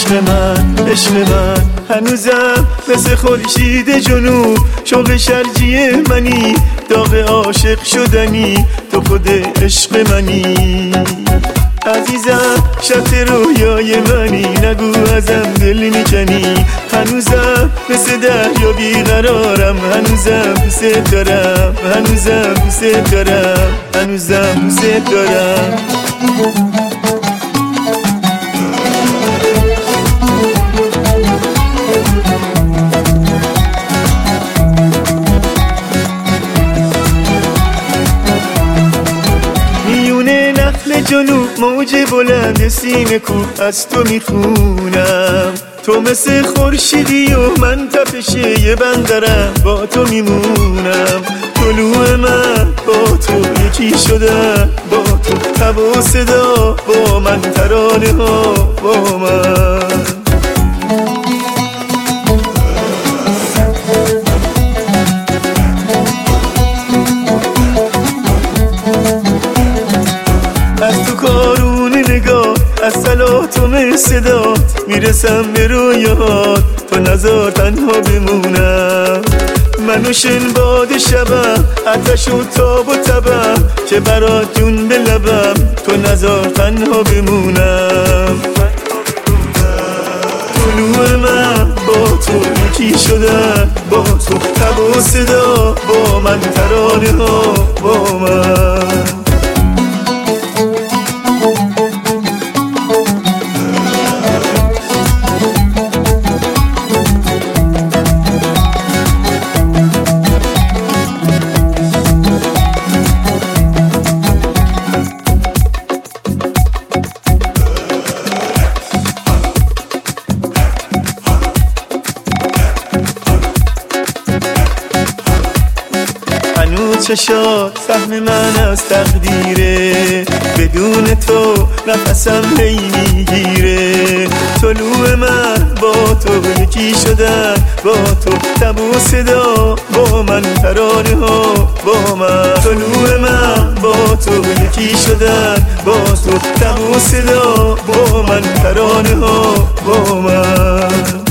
عشق من هنوزم مثل خورشید جنوب، شوق شرجی منی، داغ عاشق شدنی، تو خود عشق منی. عزیزم شط رویای منی، نگو ازم دل میکنی، هنوزم مثل دریا بیقرارم، هنوزم دوست دارم، هنوزم دوست دارم، هنوزم دوست دارم. جنوب موج بلند سینه کوه از تو میخونم، تو مثل خورشیدی و من تپش یه بندرم، با تو میمونم. طلوع من با تو یکی شدم، با تو تب و صدا با من، ترانه ها با من. از تو کارون نگاه، از صلاتم صدات میرسم به رویات، تو نذار تنها بمونم. من و شنباد شبم، آتش و تاب و تبم، که برات جون به لبم، تو نذار تنها بمونم. طلوع من با تو یکی شدم، با تو تب و صدا با من، ترانه ها با من. چشات سهم من از تقدیره، بدون تو نفسم هی میگیره. طلوع من با تو یکی شدن، با تو تب و صدا با من، ترانه ها با من. طلوع من با تو یکی شدن، با تو تب و صدا با من، ترانه ها با من.